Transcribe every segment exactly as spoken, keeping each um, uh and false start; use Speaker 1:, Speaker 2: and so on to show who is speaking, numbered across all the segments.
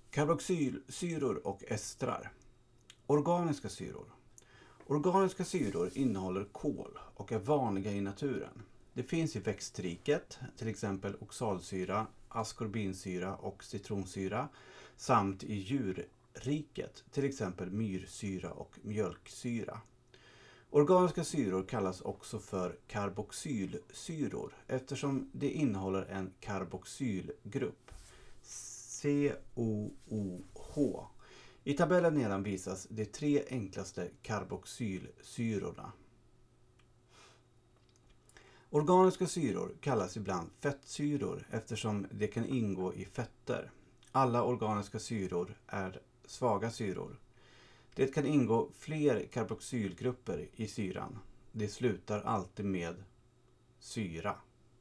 Speaker 1: Karboxylsyror och estrar. Organiska syror. Organiska syror innehåller kol och är vanliga i naturen. Det finns i växtriket, till exempel oxalsyra, askorbinsyra och citronsyra, samt i djurriket, till exempel myrsyra och mjölksyra. Organiska syror kallas också för karboxylsyror eftersom de innehåller en karboxylgrupp, C O O H. I tabellen nedan visas de tre enklaste karboxylsyrorna. Organiska syror kallas ibland fettsyror eftersom de kan ingå i fetter. Alla organiska syror är svaga syror. Det kan ingå fler karboxylgrupper i syran. Det slutar alltid med syra.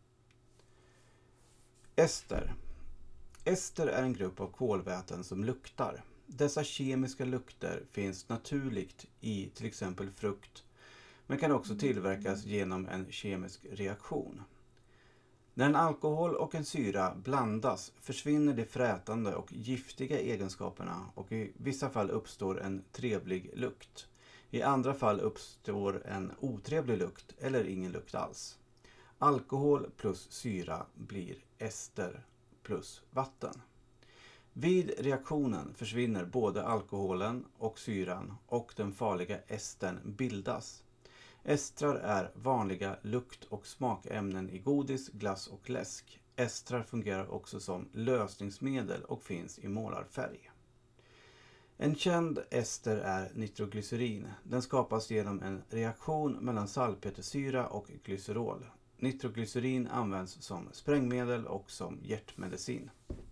Speaker 1: Ester. Ester är en grupp av kolväten som luktar. Dessa kemiska lukter finns naturligt i till exempel frukt, men kan också tillverkas genom en kemisk reaktion. När en alkohol och en syra blandas försvinner de frätande och giftiga egenskaperna och i vissa fall uppstår en trevlig lukt. I andra fall uppstår en otrevlig lukt eller ingen lukt alls. Alkohol plus syra blir ester plus vatten. Vid reaktionen försvinner både alkoholen och syran och den farliga estern bildas. Estrar är vanliga lukt- och smakämnen i godis, glass och läsk. Estrar fungerar också som lösningsmedel och finns i målarfärg. En känd ester är nitroglycerin. Den skapas genom en reaktion mellan salpetersyra och glycerol. Nitroglycerin används som sprängmedel och som hjärtmedicin.